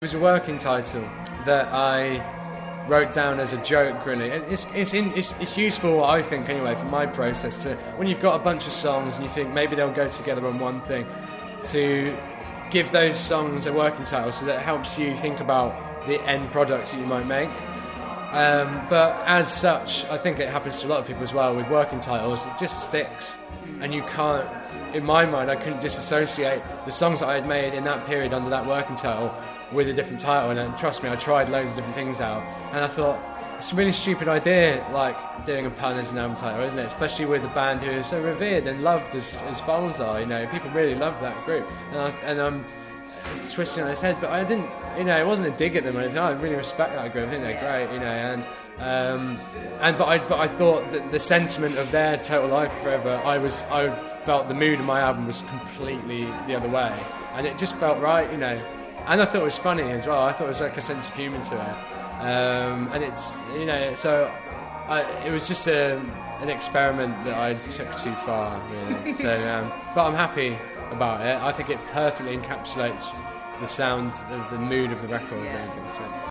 It was a working title that I wrote down as a joke, really. It's useful, I think, anyway, for my process, to when you've got a bunch of songs and you think maybe they'll go together on one thing, to give those songs a working title so that it helps you think about the end product that you might make. But as such, I think it happens to a lot of people as well with working titles. It just sticks, and you can't. In my mind, I couldn't disassociate the songs that I had made in that period under that working title with a different title. And trust me, I tried loads of different things out, and I thought it's a really stupid idea, like doing a pun as an album title, isn't it? Especially with a band who is so revered and loved as Foals are. You know, people really love that group, and I'm twisting on his head, but I didn't. You know, it wasn't a dig at them or anything. I really respect that group. I think they're great. You know, but I thought that the sentiment of their Total Life Forever, I felt the mood of my album was completely the other way, and it just felt right. You know, and I thought it was funny as well. I thought it was like a sense of humour to it, and it's, you know, so it was just an experiment that I took too far, really. So, but I'm happy about it. I think it perfectly encapsulates the sound of the mood of the record and everything. So.